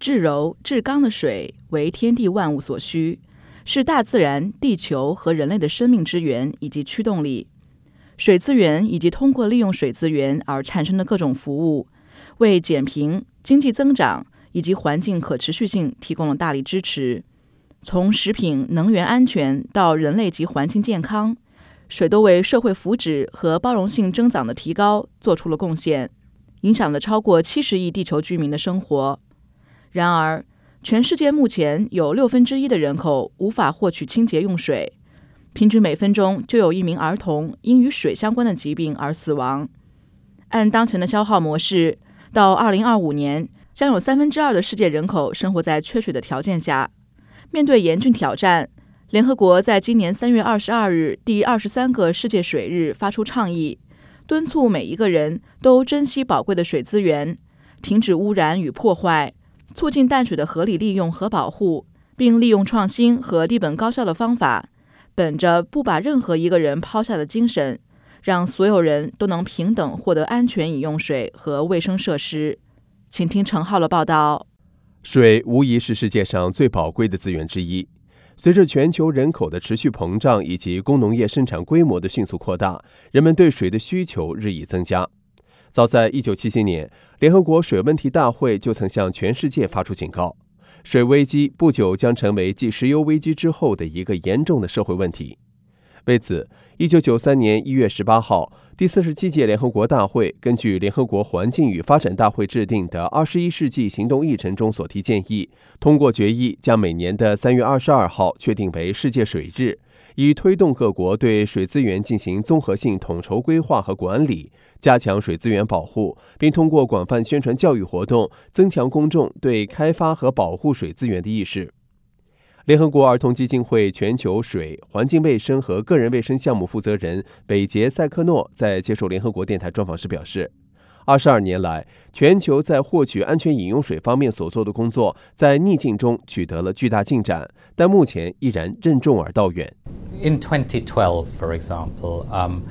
至柔至刚的水为天地万物所需，是大自然、地球和人类的生命之源以及驱动力。水资源以及通过利用水资源而产生的各种服务，为减贫、经济增长以及环境可持续性提供了大力支持。从食品、能源安全到人类及环境健康，水都为社会福祉和包容性增长的提高做出了贡献，影响了超过70亿地球居民的生活。然而，全世界目前有1/6的人口无法获取清洁用水，平均每分钟就有1名儿童因与水相关的疾病而死亡。按当前的消耗模式，到2025年，将有2/3的世界人口生活在缺水的条件下。面对严峻挑战，联合国在今年3月22日第23个世界水日发出倡议，敦促每一个人都珍惜宝贵的水资源，停止污染与破坏，促进淡水的合理利用和保护，并利用创新和低本高效的方法，本着不把任何一个人抛下的精神，让所有人都能平等获得安全饮用水和卫生设施。请听陈浩的报道。 水无疑是世界上最宝贵的资源之一。随着全球人口的持续膨胀以及工农业生产规模的迅速扩大，人们对水的需求日益增加。早在1977年，联合国水问题大会就曾向全世界发出警告，水危机不久将成为继石油危机之后的一个严重的社会问题。为此，1993年1月18号，第47届联合国大会根据联合国环境与发展大会制定的21世纪行动议程中所提建议，通过决议将每年的3月22号确定为世界水日，以推动各国对水资源进行综合性统筹规划和管理，加强水资源保护，并通过广泛宣传教育活动，增强公众对开发和保护水资源的意识。联合国儿童基金会全球水、环境卫生和个人卫生项目负责人北杰塞克诺在接受联合国电台专访时表示，22年来，全球在获取安全饮用水方面所做的工作在逆境中取得了巨大进展，但目前依然任重而道远。 In 2012, for example,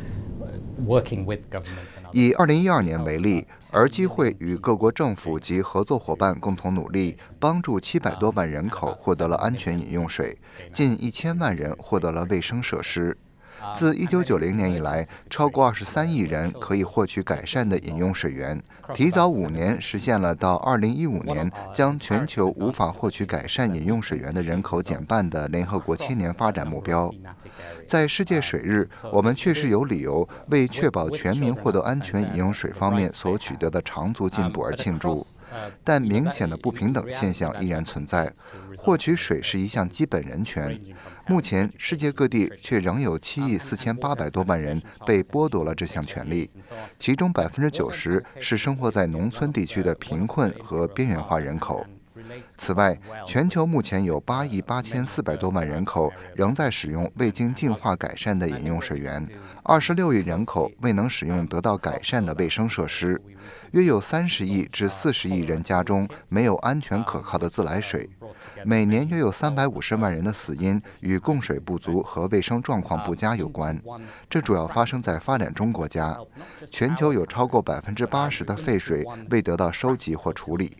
working with governments and 以2012年为例，儿基会与各国政府及合作伙伴共同努力，帮助700多万人口获得了安全饮用水，近1000万人获得了卫生设施。自1990年以来，超过23亿人可以获取改善的饮用水源，提早5年实现了到2015年将全球无法获取改善饮用水源的人口减半的联合国1000年发展目标。在世界水日，我们确实有理由为确保全民获得安全饮用水方面所取得的长足进步而庆祝，但明显的不平等现象依然存在。获取水是一项基本人权，目前世界各地却仍有7亿4800多万人被剥夺了这项权利，其中90%是生活在农村地区的贫困和边缘化人口。此外，全球目前有8亿8400多万人口仍在使用未经净化改善的饮用水源，26亿人口未能使用得到改善的卫生设施，约有30亿至40亿人家中没有安全可靠的自来水。每年约有350万人的死因与供水不足和卫生状况不佳有关，这主要发生在发展中国家。全球有超过80%的废水未得到收集或处理。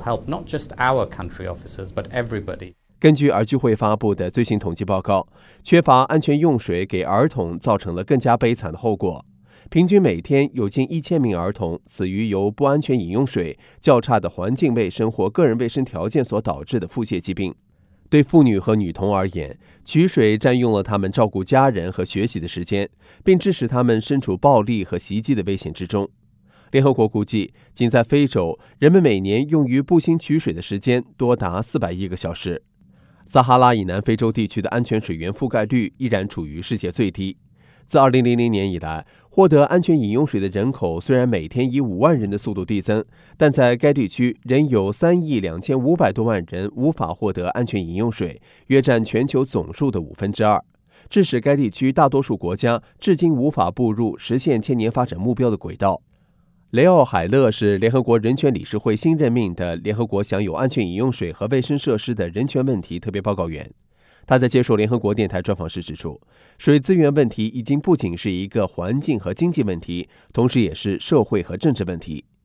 根据儿基会发布的最新统计报告，缺乏安全用水给儿童造成了更加悲惨的后果。平均每天有近1000名儿童死于由不安全饮用水、较差的环境卫生或个人卫生条件所导致的腹泻疾病。对妇女和女童而言，取水占用了他们照顾家人和学习的时间，并致使他们身处暴力和袭击的危险之中。联合国估计，仅在非洲，人们每年用于步行取水的时间多达400亿个小时。撒哈拉以南非洲地区的安全水源覆盖率依然处于世界最低。自2000年以来，获得安全饮用水的人口虽然每天以5万人的速度递增，但在该地区仍有3亿2500多万人无法获得安全饮用水，约占全球总数的2/5，致使该地区大多数国家至今无法步入实现千年发展目标的轨道。雷奥·海勒是联合国人权理事会新任命的联合国享有安全饮用水和卫生设施的人权问题特别报告员。他在接受联合国电台专访时指出，水资源问题已经不仅是一个环境和经济问题，同时也是社会和政治问题。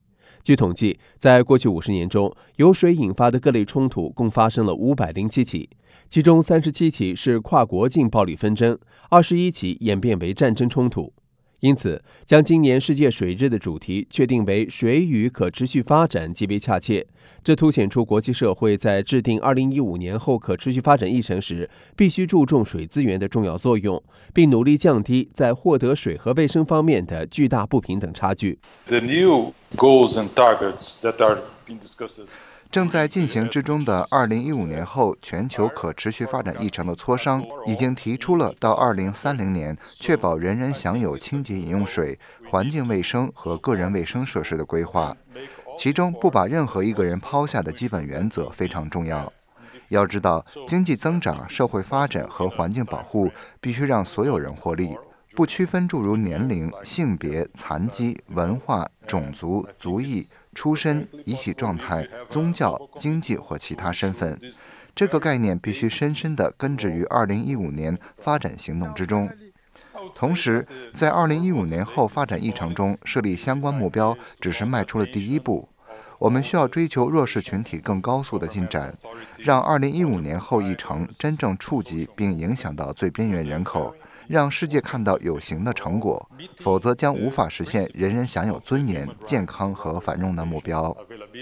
据统计，在过去50年中，由水引发的各类冲突共发生了507起，其中37起是跨国境暴力纷争，21起演变为战争冲突。因此，将今年世界水日的主题确定为水与可持续发展极为恰切。这凸显出国际社会在制定2015年后可持续发展议程时，必须注重水资源的重要作用，并努力降低在获得水和卫生方面的巨大不平等差距。 The new goals and targets that are being discussed 正在进行之中的2015年后全球可持续发展议程的磋商，已经提出了到2030年确保人人享有清洁饮用水、环境卫生和个人卫生设施的规划。其中不把任何一个人抛下的基本原则非常重要。要知道，经济增长、社会发展和环境保护必须让所有人获利，不区分诸如年龄、性别、残疾、文化、种族、族裔、出身、遗体状态、宗教、经济或其他身份。这个概念必须深深地根植于2015年发展行动之中。同时，在2015年后发展议程中设立相关目标只是迈出了第一步。我们需要追求弱势群体更高速的进展，让2015年后议程真正触及并影响到最边缘人口，让世界看到有形的成果，否则将无法实现人人享有尊严、健康和繁荣的目标。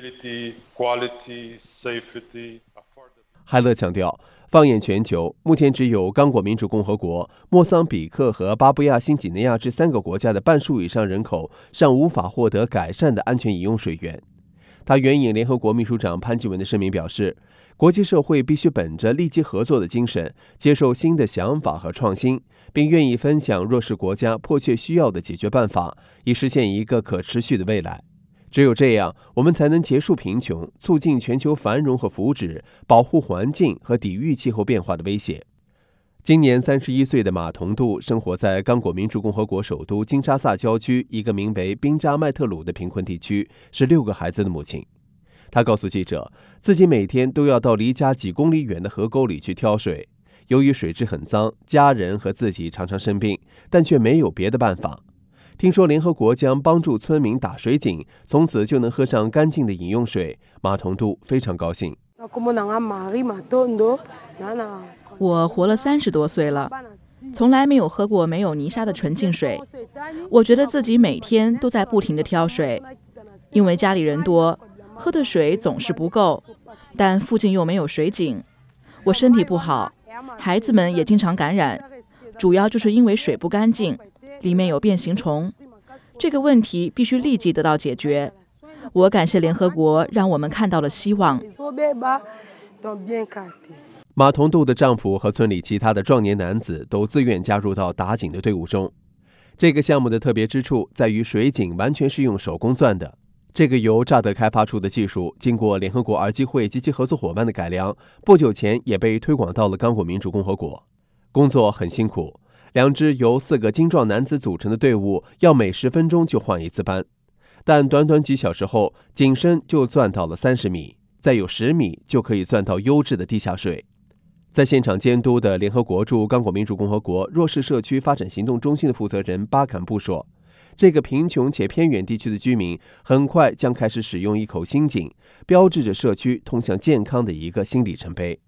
海勒强调，放眼全球，目前只有刚果民主共和国、莫桑比克和巴布亚新几内亚这3个国家的半数以上人口尚无法获得改善的安全饮用水源。他援引联合国秘书长潘基文的声明表示，国际社会必须本着立即合作的精神，接受新的想法和创新，并愿意分享弱势国家迫切需要的解决办法，以实现一个可持续的未来。只有这样，我们才能结束贫穷，促进全球繁荣和福祉，保护环境和抵御气候变化的威胁。今年31岁的马同杜生活在刚果民主共和国首都金沙萨郊区一个名为宾扎麦特鲁的贫困地区，是6个孩子的母亲。她告诉记者，自己每天都要到离家几公里远的河沟里去挑水，由于水质很脏，家人和自己常常生病，但却没有别的办法。听说联合国将帮助村民打水井，从此就能喝上干净的饮用水，马同杜非常高兴。 我活了30多岁了，从来没有喝过没有泥沙的纯净水。我觉得自己每天都在不停地挑水，因为家里人多，喝的水总是不够，但附近又没有水井。我身体不好，孩子们也经常感染，主要就是因为水不干净，里面有变形虫。这个问题必须立即得到解决。我感谢联合国，让我们看到了希望。 马同杜的丈夫和村里其他的壮年男子都自愿加入到打井的队伍中。这个项目的特别之处在于水井完全是用手工钻的。这个由乍得开发出的技术，经过联合国儿基会及其合作伙伴的改良，不久前也被推广到了刚果民主共和国。工作很辛苦，2支由4个精壮男子组成的队伍要每10分钟就换一次班，但短短几小时后，井深就钻到了30米，再有10米就可以钻到优质的地下水。在现场监督的联合国驻刚果民主共和国弱势社区发展行动中心的负责人巴坎布说，这个贫穷且偏远地区的居民很快将开始使用一口新井，标志着社区通向健康的一个新里程碑。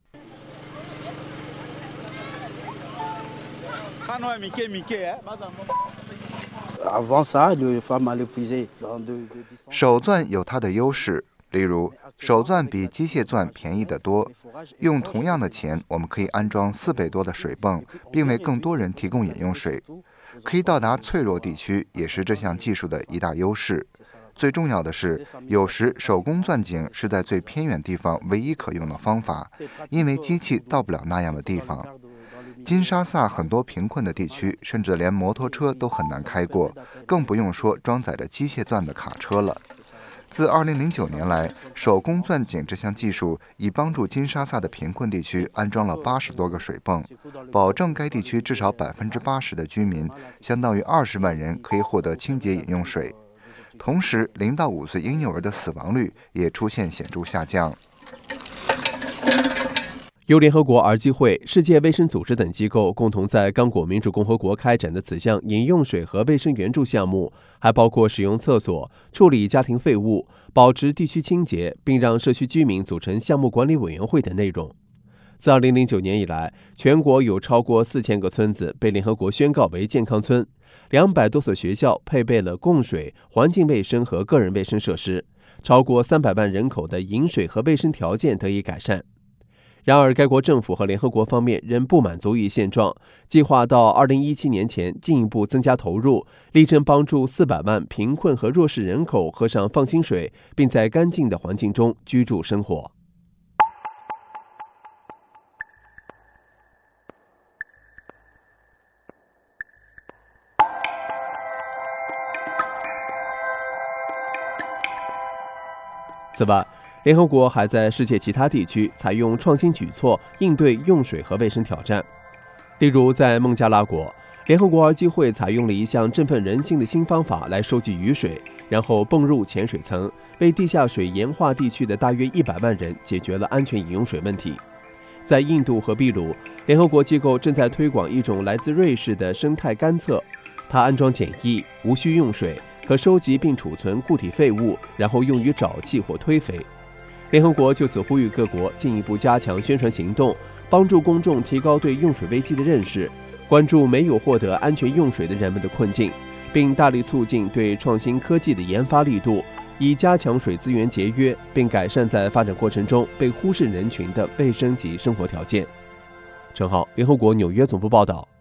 手钻有它的优势，例如手钻比机械钻便宜得多，用同样的钱，我们可以安装4倍多的水泵，并为更多人提供饮用水，可以到达脆弱地区，也是这项技术的一大优势。最重要的是，有时手工钻井是在最偏远地方唯一可用的方法，因为机器到不了那样的地方。金沙萨很多贫困的地区，甚至连摩托车都很难开过，更不用说装载着机械钻的卡车了。自2009年来，手工钻井这项技术已帮助金沙萨的贫困地区安装了80多个水泵，保证该地区至少80%的居民，相当于20万人可以获得清洁饮用水。同时，0到5岁婴幼儿的死亡率也出现显著下降。 由联合国儿基会、世界卫生组织等机构共同在刚果民主共和国开展的此项饮用水和卫生援助项目，还包括使用厕所、处理家庭废物、保持地区清洁，并让社区居民组成项目管理委员会等内容。自2009年以来，全国有超过4000个村子被联合国宣告为健康村，200多所学校配备了供水、环境卫生和个人卫生设施，超过300万人口的饮水和卫生条件得以改善。然而，该国政府和联合国方面仍不满足于现状，计划到2017年前进一步增加投入，力争帮助400万贫困和弱势人口喝上放心水，并在干净的环境中居住生活。此外，联合国还在世界其他地区采用创新举措应对用水和卫生挑战。例如，在孟加拉国，联合国儿基会采用了一项振奋人心的新方法来收集雨水，然后泵入浅水层，为地下水盐化地区的大约100万人解决了安全饮用水问题。在印度和秘鲁，联合国机构正在推广一种来自瑞士的生态干厕，它安装简易、无需用水，可收集并储存固体废物，然后用于沼气或推肥。联合国就此呼吁各国进一步加强宣传行动，帮助公众提高对用水危机的认识，关注没有获得安全用水的人们的困境，并大力促进对创新科技的研发力度，以加强水资源节约，并改善在发展过程中被忽视人群的卫生及生活条件。陈浩，联合国纽约总部报道。